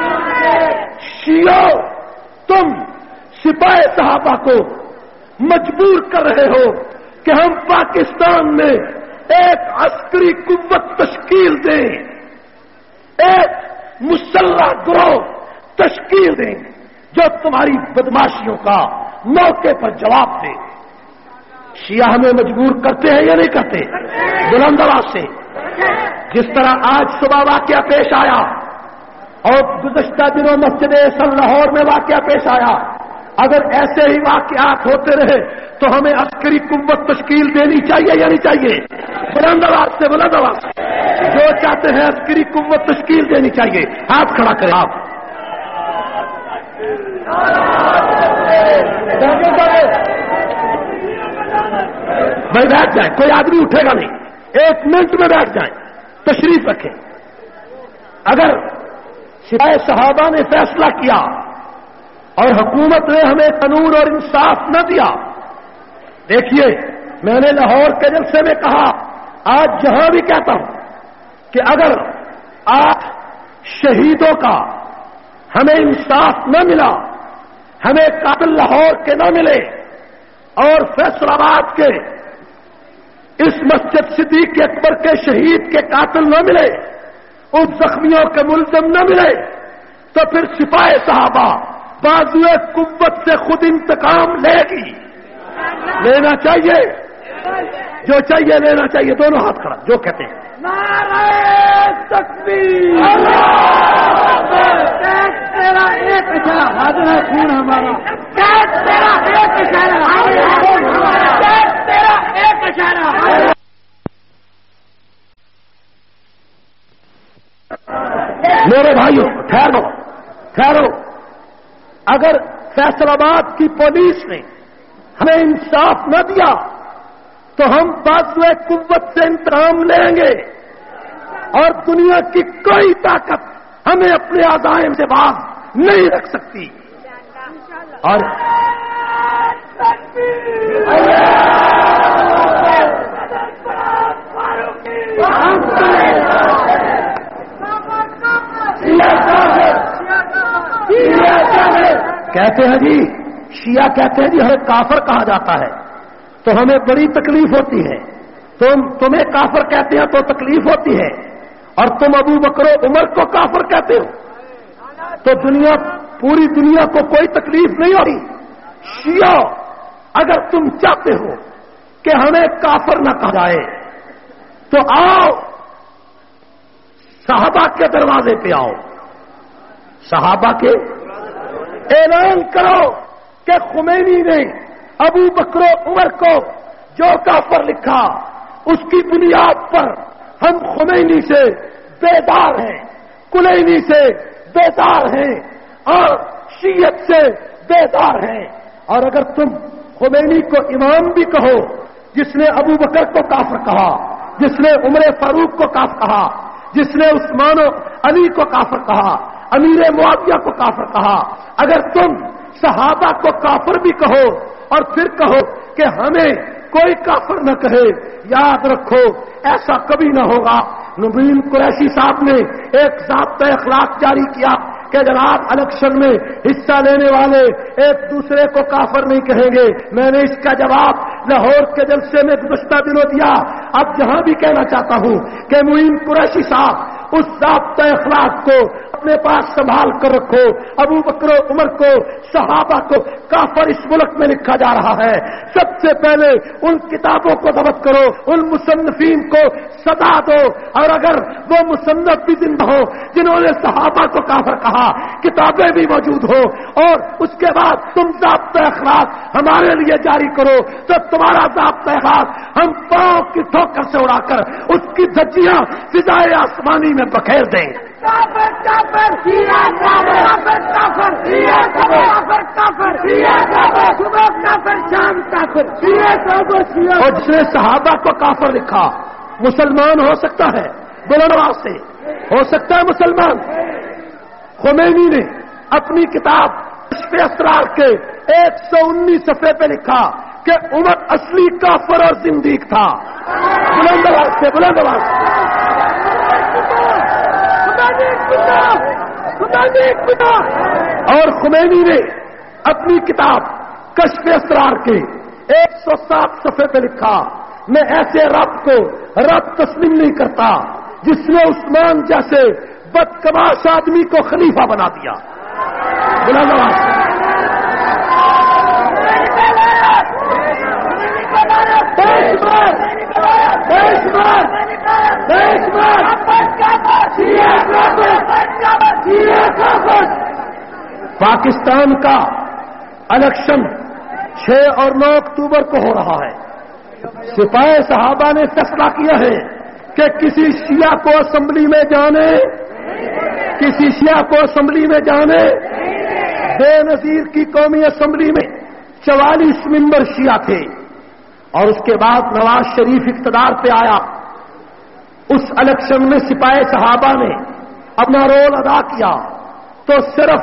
شیعہ تم سپاہی صحابہ کو مجبور کر رہے ہو کہ ہم پاکستان میں ایک عسکری قوت تشکیل دیں, ایک مسلح گروہ تشکیل دیں جو تمہاری بدماشیوں کا موقع پر جواب دے. شیعہ ہمیں مجبور کرتے ہیں یا نہیں کرتے؟ بلند آواز سے. جس طرح آج صبح واقعہ پیش آیا اور گزشتہ دنوں مسجد احسن لاہور میں واقعہ پیش آیا, اگر ایسے ہی واقعات ہوتے رہے تو ہمیں عسکری قوت تشکیل دینی چاہیے یا نہیں چاہیے؟ بلند آواز سے, بلند آواز سے. جو چاہتے ہیں عسکری قوت تشکیل دینی چاہیے, ہاتھ کھڑا کریں آپ. بھائی بیٹھ جائیں, کوئی آدمی اٹھے گا نہیں, 1 منٹ میں بیٹھ جائیں, تشریف رکھیں. اگر سپاہی صحابہ نے فیصلہ کیا اور حکومت نے ہمیں قانون اور انصاف نہ دیا, دیکھیے میں نے لاہور کے جلسے میں کہا, آج جہاں بھی کہتا ہوں کہ اگر آج شہیدوں کا ہمیں انصاف نہ ملا, ہمیں قاتل لاہور کے نہ ملے, اور فیصل آباد کے اس مسجد صدیق اکبر کے شہید کے قاتل نہ ملے, اس زخمیوں کے ملزم نہ ملے, تو پھر سپاہی صحابہ بازوئے قوت سے خود انتقام لے گی. لینا چاہیے, جو چاہیے لینا چاہیے. دونوں ہاتھ کھڑا جو کہتے ہیں. نعرہ تکبیر, تیرا ایک اشارہ حاضر ہے خون ہمارا, تیرا ایک اشارہ حاضر ہے خون ہمارا. میرے بھائیوں ٹھہرو، اگر فیصل آباد کی پولیس نے ہمیں انصاف نہ دیا تو ہم بازوئے قوت سے انتقام لیں گے، اور دنیا کی کوئی طاقت ہمیں اپنے عزائم سے باز نہیں رکھ سکتی۔ اور کہتے ہیں جی، شیعہ کہتے ہیں جی ہمیں کافر کہا جاتا ہے تو ہمیں بڑی تکلیف ہوتی ہے، تمہیں کافر کہتے ہیں تو تکلیف ہوتی ہے، اور تم ابو بکر و عمر کو کافر کہتے ہو تو پوری دنیا کو کوئی تکلیف نہیں ہوتی۔ شیعہ اگر تم چاہتے ہو کہ ہمیں کافر نہ کہا جائے تو آؤ، صحابہ کے دروازے پہ آؤ، صحابہ کے اعلان کرو کہ خمینی نے ابو بکر و عمر کو جو کافر لکھا اس کی بنیاد پر ہم خمینی سے بیدار ہیں، کلینی سے بیدار ہیں اور شیعت سے بیدار ہیں۔ اور اگر تم خمینی کو امام بھی کہو جس نے ابو بکر کو کافر کہا، جس نے عمر فاروق کو کافر کہا، جس نے عثمان و علی کو کافر کہا، امیر معاویہ کو کافر کہا، اگر تم صحابہ کو کافر بھی کہو اور پھر کہو کہ ہمیں کوئی کافر نہ کہے، یاد رکھو ایسا کبھی نہ ہوگا۔ نبیل قریشی صاحب نے ایک ضابطہ اخلاق جاری کیا کہ جناب الیکشن میں حصہ لینے والے ایک دوسرے کو کافر نہیں کہیں گے۔ میں نے اس کا جواب لاہور کے جلسے میں گزشتہ دنوں دیا، اب جہاں بھی کہنا چاہتا ہوں کہ معین قریشی صاحب اس ضابطہ اخلاق کو اپنے پاس سنبھال کر رکھو۔ ابو بکر و عمر کو، صحابہ کو کافر اس ملک میں لکھا جا رہا ہے، سب سے پہلے ان کتابوں کو ضبط کرو، ان مصنفین کو سزا دو، اور اگر وہ مصنف بھی زندہ ہو جنہوں نے صحابہ کو کافر کہا، کتابیں بھی موجود ہو، اور اس کے بعد تم ضابطہ اخلاق ہمارے لیے جاری کرو تو تمہارا ضابطہ اخلاق ہم پاؤں کی ٹھوکر سے اڑا کر اس کی دھجیاں فضائے آسمانی میں بکھیر دیں گے۔ اور جس نے صحابہ کو کافر لکھا مسلمان ہو سکتا ہے، بلند آواز سے ہو سکتا ہے مسلمان۔ خمینی نے اپنی کتاب کشف اسرار کے 119 صفحے پہ لکھا کہ عمر اصلی کافر اور زندیق تھا۔ بلند آواز سے، بلند آواز سے۔ اور خمینی نے اپنی کتاب کشف اسرار کے 107 صفحے پہ لکھا، میں ایسے رب کو رب تسلیم نہیں کرتا جس نے عثمان جیسے بدکماش آدمی کو خلیفہ بنا دیا۔ بلند آواز سے۔ پاکستان کا الیکشن 6 اور 9 اکتوبر کو ہو رہا ہے۔ سپاہی صحابہ نے فیصلہ کیا ہے کہ کسی شیعہ کو اسمبلی میں جانے بے نظیر کی قومی اسمبلی میں 44 ممبر شیعہ تھے، اور اس کے بعد نواز شریف اقتدار پہ آیا۔ اس الیکشن میں سپاہی صحابہ نے اپنا رول ادا کیا تو صرف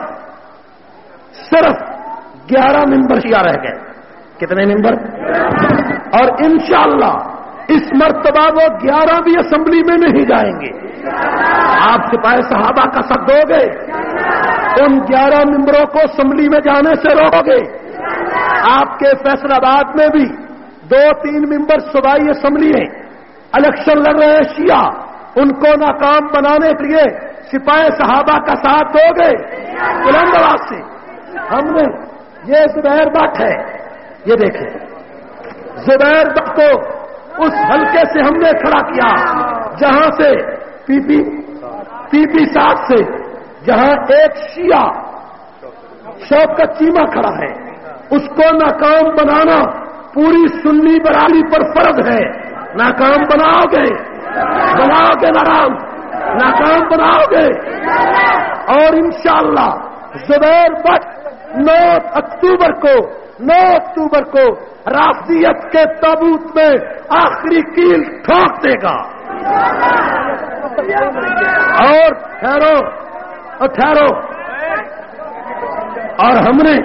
11 ممبر شیعہ رہ گئے۔ کتنے ممبر؟ اور انشاءاللہ اس مرتبہ وہ 11 بھی اسمبلی میں نہیں جائیں گے۔ آپ سپاہی صحابہ کا ساتھ دو گے، ان 11 ممبروں کو اسمبلی میں جانے سے روکو گے۔ آپ کے فیصل آباد میں بھی 2-3 ممبر صوبائی اسمبلی میں الیکشن لڑ رہے ہیں شیعہ، ان کو ناکام بنانے کے لیے سپاہی صحابہ کا ساتھ دو گے؟ بلند آواز سے۔ ہم نے یہ زبیر بٹ ہے، یہ دیکھیں زبیر بٹ کو اس حلقے سے ہم نے کھڑا کیا جہاں سے پی پی 7 سے جہاں ایک شیعہ شوکت چیمہ کھڑا ہے، اس کو ناکام بنانا پوری سنی برادری پر فرض ہے۔ ناکام بناؤ گے ناکام ناکام بناؤ گے اور انشاءاللہ زبیر بٹ 9 اکتوبر کو رافضیت کے تابوت میں آخری کیل ٹھوک دے گا. اور ٹھہرو اور ہم نے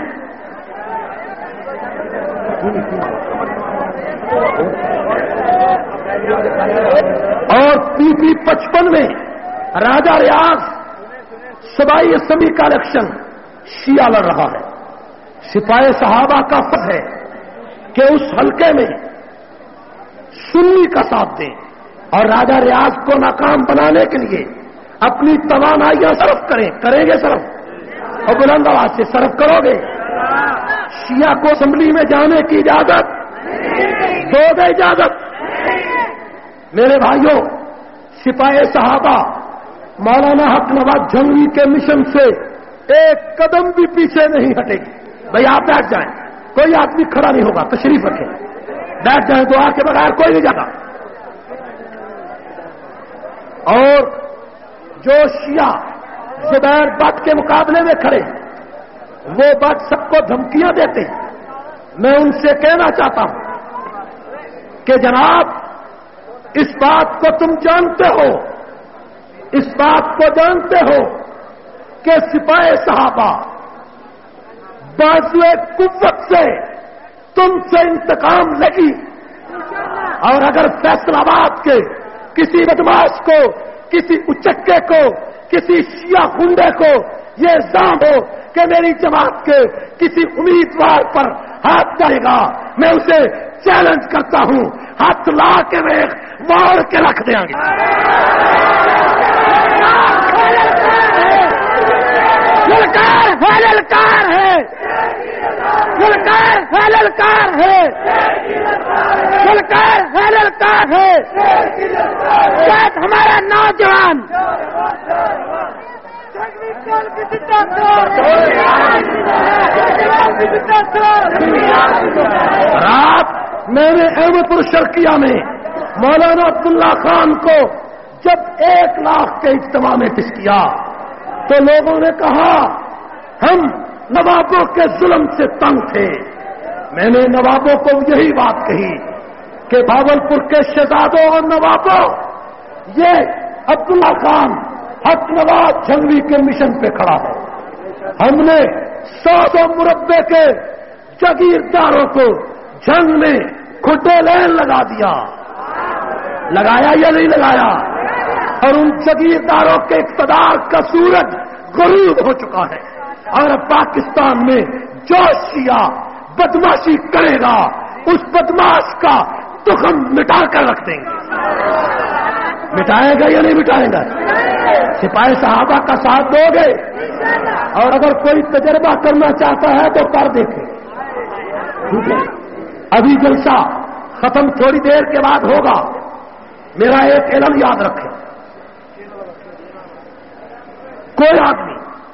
اور PP 55 میں راجہ ریاض صوبائی اسمبلی کا الیکشن شیعہ لڑ رہا ہے. سپاہی صحابہ کا فرض ہے کہ اس حلقے میں سنی کا ساتھ دیں اور راجہ ریاض کو ناکام بنانے کے لیے اپنی توانائیاں صرف کریں گے صرف اور بلند آواز سے صرف کرو گے. شیعہ کو اسمبلی میں جانے کی اجازت دو گے اجازت. میرے بھائیوں سپاہی صحابہ مولانا حق نواز جھنگوی کے مشن سے ایک قدم بھی پیچھے نہیں ہٹے گی. بھائی آپ بیٹھ جائیں, کوئی آدمی کھڑا نہیں ہوگا, تشریف رکھیں, بیٹھ جائیں, دعا کے بغیر کوئی نہیں جاتا. اور جو شیعہ زبیر بٹ کے مقابلے میں کھڑے وہ بٹ سب کو دھمکیاں دیتے ہیں. میں ان سے کہنا چاہتا ہوں کہ جناب اس بات کو تم جانتے ہو کہ سپاہی صحابہ بازوئے قوت سے تم سے انتقام لگی. اور اگر فیصل آباد کے کسی بدماش کو, کسی اچکے کو, کسی شیعہ گنڈے کو یہ الزام ہو کہ میری جماعت کے کسی امیدوار پر ہاتھ ڈالے گا, میں اسے چیلنج کرتا ہوں, ہاتھ لا کے مار کے رکھ دیں گے. للکار ہے, للکار ہے, للکار ہے, للکار ہے, للکار ہے, للکار ہے. شاید ہمارا نوجوان رات میں نے احمد پور شرقیہ میں مولانا عبداللہ خان کو جب 1 لاکھ کے اجتماع میں پیش کیا تو لوگوں نے کہا ہم نوابوں کے ظلم سے تنگ تھے. میں نے نوابوں کو یہی بات کہی کہ بھاولپور کے شہزادوں اور نوابوں یہ عبداللہ خان حق نواز جھنگوی کے مشن پہ کھڑا ہے. ہم نے 100 مربع کے جاگیرداروں کو جنگ میں کھٹے لین لگا دیا. لگایا یا نہیں لگایا؟ اور ان جاگیرداروں کے اقتدار کا سورج غروب ہو چکا ہے. اور پاکستان میں جو شیعہ بدماشی کرے گا اس بدماش کا تخم مٹا کر رکھ دیں گے. مٹائے گا یا نہیں مٹائے گا؟ سپاہی صحابہ کا ساتھ دو گے. اور اگر کوئی تجربہ کرنا چاہتا ہے تو کر دیکھے. ٹھیک ہے, ابھی جلسہ ختم تھوڑی دیر کے بعد ہوگا. میرا ایک علم یاد رکھے, کوئی آدمی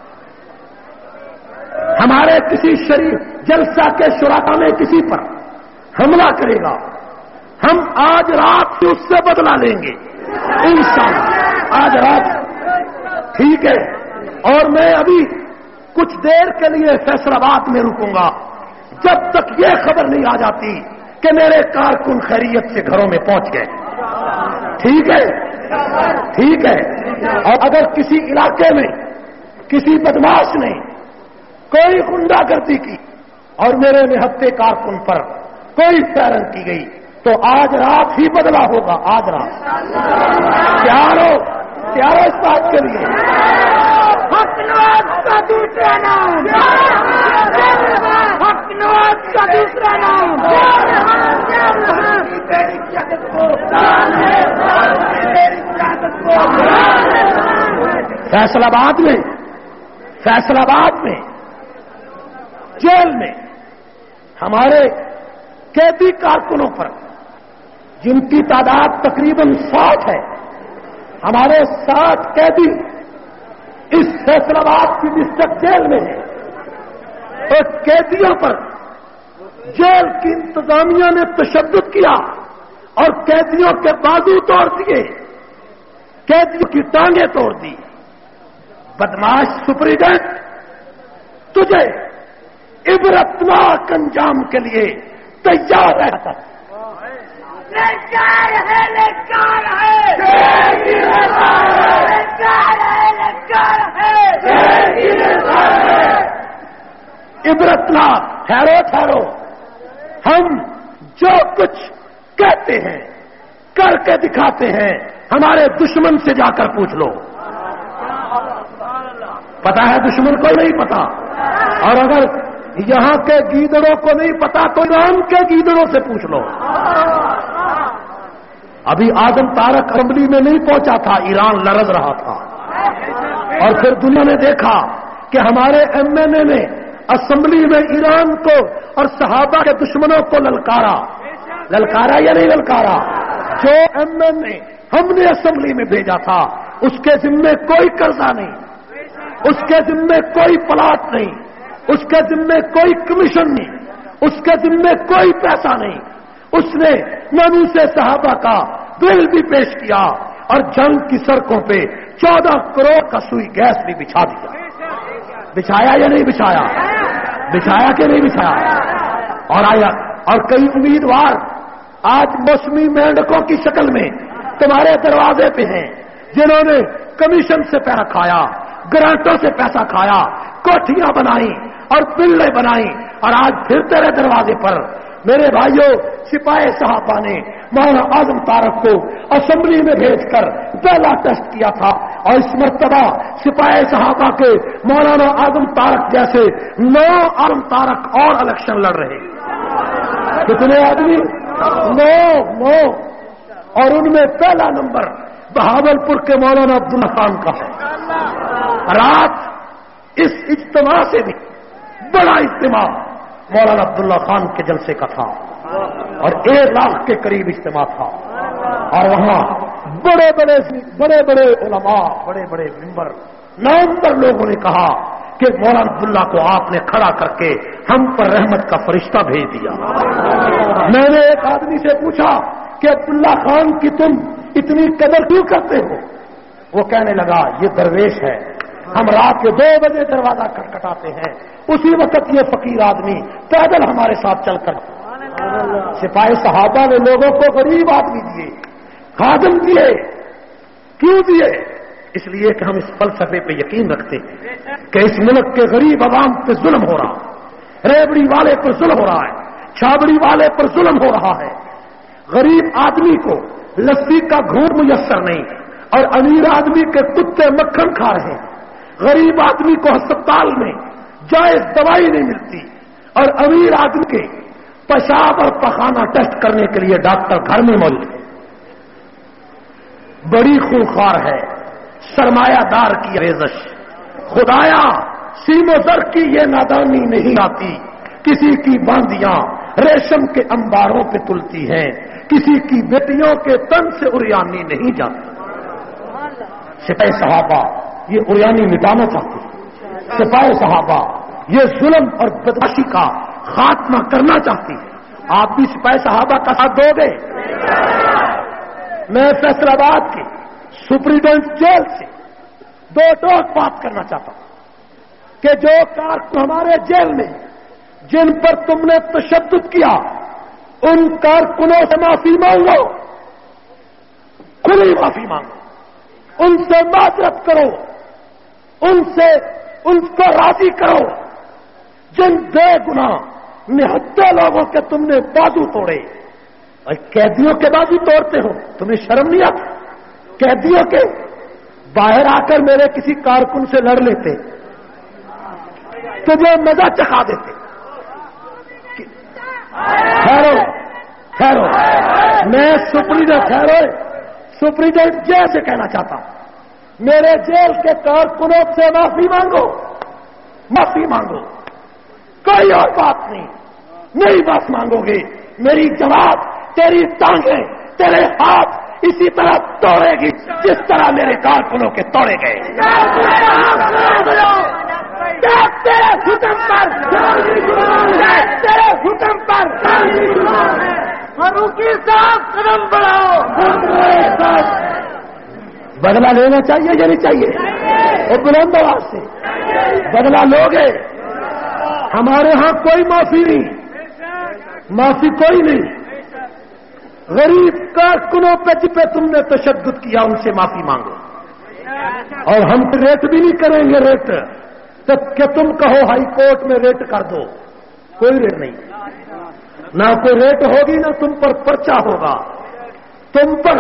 ہمارے کسی شریف جلسہ کے شراکا میں کسی پر حملہ کرے گا, ہم آج رات سے اس سے بدلہ لیں گے انشاءاللہ. آج رات ٹھیک ہے. اور میں ابھی کچھ دیر کے لیے فیصل آباد میں رکوں گا جب تک یہ خبر نہیں آ جاتی کہ میرے کارکن خیریت سے گھروں میں پہنچ گئے. ٹھیک ہے, ٹھیک ہے. اور اگر کسی علاقے میں کسی بدماش نے کوئی غنڈہ گردی کی اور میرے نہتے کارکن پر کوئی فائرنگ کی گئی تو آج رات ہی بدلا ہوگا. آج رات تیار ہو اس بات کے لیے. حق نواز کا دوسرا نام, حق نواز کا دوسرا نام. فیصل آباد میں جیل میں ہمارے قیدی کارکنوں پر جن کی تعداد تقریباً 60 ہے, ہمارے 60 قیدی اس فیصل آباد کی ڈسٹرکٹ جیل میں ہیں. اور قیدیوں پر جیل کی انتظامیہ نے تشدد کیا اور قیدیوں کے بازو توڑ دیے. قیدیوں کی ٹانگیں توڑ دی. بدماش سپرنٹینڈنٹ، تجھے عبرتناک انجام کے لیے تیار رہتا. عبرتناک. ٹھہرو، ہم جو کچھ کہتے ہیں کر کے دکھاتے ہیں، ہمارے دشمن سے جا کر پوچھ لو. پتا ہے دشمن کو نہیں پتا، اور اگر یہاں کے گیدڑوں کو نہیں پتا تو ایران کے گیدڑوں سے پوچھ لو. ابھی اعظم طارق اسمبلی میں نہیں پہنچا تھا، ایران لرز رہا تھا، اور پھر دنیا نے دیکھا کہ ہمارے ایم این اے نے اسمبلی میں ایران کو اور صحابہ کے دشمنوں کو للکارا یا نہیں للکارا. جو ایم این اے ہم نے اسمبلی میں بھیجا تھا اس کے ذمے کوئی قرضہ نہیں، اس کے ذمے کوئی پلاٹ نہیں، اس کے ذمے کوئی کمیشن نہیں، اس کے ذمے کوئی پیسہ نہیں. اس نے ناموس صحابہ کا بل بھی پیش کیا اور جنگ کی سڑکوں پہ 14 کروڑ کا سوئی گیس بھی بچھا دیا. بچھایا یا نہیں بچھایا؟ بچھایا کہ نہیں بچھایا؟ اور آیا اور کئی امیدوار آج موسمی مینڈکوں کی شکل میں تمہارے دروازے پہ ہیں، جنہوں نے کمیشن سے پیسہ کھایا، گرانٹوں سے پیسہ کھایا، کوٹھیاں بنائی اور بلڈیں بنائی، اور آج پھر تیرے دروازے پر. میرے بھائیوں، سپاہی صحابہ نے مولانا اعظم طارق کو اسمبلی میں بھیج کر پہلا ٹیسٹ کیا تھا، اور اس مرتبہ سپاہی صحابہ کے مولانا اعظم طارق جیسے 9 اعظم طارق اور الیکشن لڑ رہے. کتنے آدمی؟ 9. اور ان میں پہلا نمبر بہاولپور کے مولانا عبداللہ خان کا ہے. رات اس اجتماع سے بھی بڑا اجتماع مولانا عبداللہ خان کے جلسے کا تھا، اور 1 لاکھ کے قریب اجتماع تھا، اور وہاں بڑے بڑے علماء، بڑے بڑے ممبر، نامور لوگوں نے کہا کہ مولانا عبداللہ کو آپ نے کھڑا کر کے ہم پر رحمت کا فرشتہ بھیج دیا. میں نے ایک آدمی سے پوچھا کہ عبداللہ خان کی تم اتنی قدر کیوں کرتے ہو؟ وہ کہنے لگا یہ درویش ہے، ہم رات کے 2 بجے دروازہ کھٹکھٹاتے ہیں، اسی وقت یہ فقیر آدمی پیدل ہمارے ساتھ چل کر. سپاہی صحابہ نے لوگوں کو غریب آدمی دیے، خادم دیے. کیوں دیے؟ اس لیے کہ ہم اس فلسفے پہ یقین رکھتے ہیں کہ اس ملک کے غریب عوام پہ ظلم ہو رہا ہے، ریبڑی والے پر ظلم ہو رہا ہے، چھابڑی والے پر ظلم ہو رہا ہے. غریب آدمی کو لسی کا گھونٹ میسر نہیں، اور امیر آدمی کے کتے مکھن کھا رہے ہیں. غریب آدمی کو ہسپتال میں جائز دوائی نہیں ملتی، اور امیر آدمی کے پیشاب اور پخانہ ٹیسٹ کرنے کے لیے ڈاکٹر گھر میں موجود ہے. بڑی خونخوار ہے سرمایہ دار کی ریزش. خدایا سیم و زر کی یہ نادانی نہیں آتی، کسی کی باندیاں ریشم کے انباروں پہ تلتی ہیں، کسی کی بیٹیوں کے تن سے اریانی نہیں جاتی. سپاہی صحابہ یہ اریانی مٹانا چاہتے ہیں. سپاہی صحابہ یہ ظلم اور بدماشی کا خاتمہ کرنا چاہتی ہے. آپ بھی سپاہی صحابہ کا ساتھ دو گے؟ میں فیصل آباد کے سپرنٹینڈنٹ جیل سے 2 ٹوک بات کرنا چاہتا ہوں کہ جو کارکن ہمارے جیل میں جن پر تم نے تشدد کیا، ان کارکنوں سے معافی مانگو، کھلی معافی مانگو، ان سے معذرت کرو، ان کو راضی کرو. جن بے گناہ نہتے لوگوں کے تم نے بازو توڑے، اور قیدیوں کے بازو توڑتے ہو، تمہیں شرم نہیں آتی؟ قیدیوں کے باہر آ کر میرے کسی کارکن سے لڑ لیتے، تجھے مزہ چکھا دیتے. ٹھہرو، میں سپرنٹینڈنٹ جیل سے کہنا چاہتا ہوں، میرے جیل کے کارکنوں سے معافی مانگو. کوئی اور بات نہیں بات مانگو گے، میری جواب تیری ٹانگیں، تیرے ہاتھ اسی طرح توڑے گی جس طرح میرے کارکنوں کے توڑے گئے. تیرے حکم پر فاروقی صاحب قدم بڑھاؤ. بدلہ لینا چاہیے یا نہیں چاہیے؟ اور بلند آواز سے بدلہ لوگے؟ ہمارے ہاں کوئی معافی نہیں، معافی کوئی نہیں. غریب کارکنوں پہ جن پہ تم نے تشدد کیا ان سے معافی مانگو، اور ہم ریٹ بھی نہیں کریں گے. ریٹ تب کہ تم کہو ہائی کورٹ میں ریٹ کر دو، کوئی ریٹ نہیں، نہ کوئی ریٹ ہوگی نہ تم پر پرچہ ہوگا. تم پر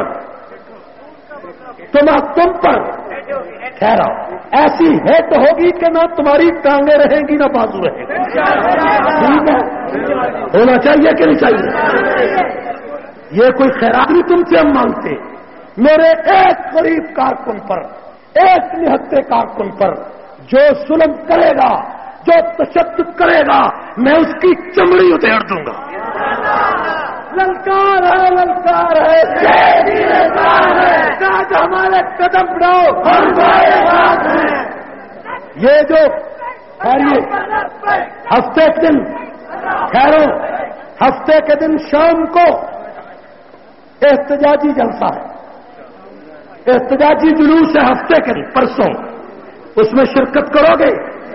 ٹھہراؤ ایسی ہیٹ ہوگی کہ نہ تمہاری ٹانگیں رہیں گی نہ بازو رہیں گے. ٹھیک ہے، ہونا چاہیے کہ نہیں چاہیے؟ یہ کوئی خیرات نہیں تم سے ہم مانگتے. میرے ایک غریب کارکن پر، ایک نہتے کارکن پر جو ظلم کرے گا، جو تشدد کرے گا، میں اس کی چمڑی ادھیڑ دوں گا. للکار ہے، للکار ہے، ہمارے قدم بڑھاؤ. یہ جو ہفتے کے دن ٹھہرو، ہفتے کے دن شام کو احتجاجی جلسہ ہے، احتجاجی جلوس ہے ہفتے کے دن پرسوں، اس میں شرکت کرو گے؟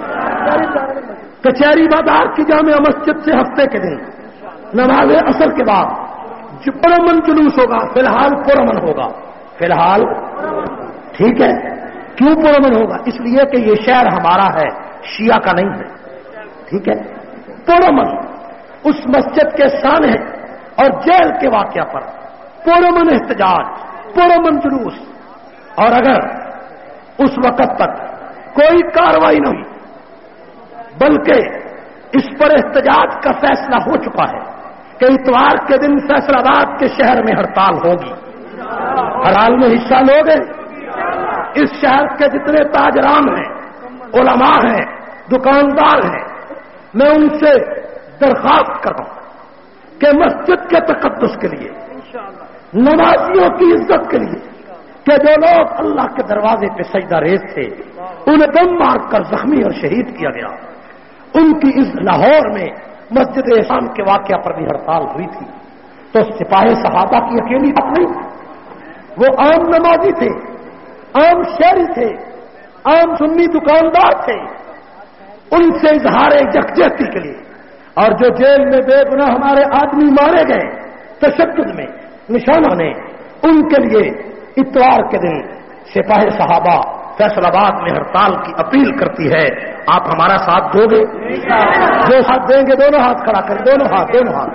کچہری بازار کی جامع مسجد سے ہفتے کے دن نماز عصر کے بعد جو پرامن جلوس ہوگا، فی الحال پرامن ہوگا. فی الحال ٹھیک ہے. کیوں پرامن ہوگا؟ اس لیے کہ یہ شہر ہمارا ہے، شیعہ کا نہیں ہے. ٹھیک ہے، پرامن اس مسجد کے سامنے اور جیل کے واقعہ پر پرامن احتجاج، پرامن جلوس. اور اگر اس وقت تک کوئی کارروائی نہیں ہوئی بلکہ اس پر احتجاج کا فیصلہ ہو چکا ہے کہ اتوار کے دن فیصل آباد کے شہر میں ہڑتال ہوگی، ہڑتال میں حصہ لوگے؟ اس شہر کے جتنے تاجران ہیں، علماء ہیں، دکاندار ہیں، میں ان سے درخواست کرتا ہوں کہ مسجد کے تقدس کے لیے، نمازیوں کی عزت کے لیے، کہ جو لوگ اللہ کے دروازے پہ سجدہ ریز تھے انہیں دم مار کر زخمی اور شہید کیا گیا، ان کی اس لاہور میں مسجد احسان کے واقعہ پر بھی ہڑتال ہوئی تھی. تو سپاہی صحابہ کی اکیلی بات نہیں، وہ عام نمازی تھے، عام شہری تھے، عام سنی دکاندار تھے. ان سے اظہار یکجہتی کے لیے، اور جو جیل میں بے گناہ ہمارے آدمی مارے گئے تشدد میں نشانوں نے، ان کے لیے اتوار کے دن سپاہی صحابہ فیصل آباد میں ہڑتال کی اپیل کرتی ہے. آپ ہمارا ساتھ دو گے؟ جو ساتھ دیں گے دونوں ہاتھ کھڑا کریں، دونوں ہاتھ، دونوں ہاتھ.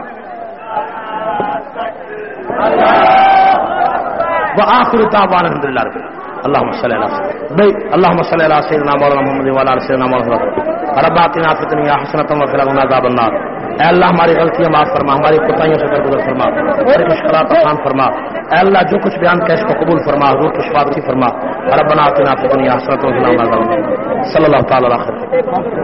وآخر دعوانا الحمدللہ رب العالمین. اللهم صل على سيدنا مولانا محمد وعلى آل سيدنا محمد. رب آتنا في الدنيا حسنة وفي الآخرة عذاب النار. اے اللہ ہماری غلطیاں معاف فرما، ہماری کوتاہیوں سے درگزر فرما، ہماری مشکلات آسان فرما. اے اللہ جو کچھ بیان کیا اس کو قبول فرما، حضور کی شفاعت فرما. ربنا آتنا في الدنيا حسنة وفي الآخرة عذاب النار. صلی اللہ تعالی علیہ وسلم.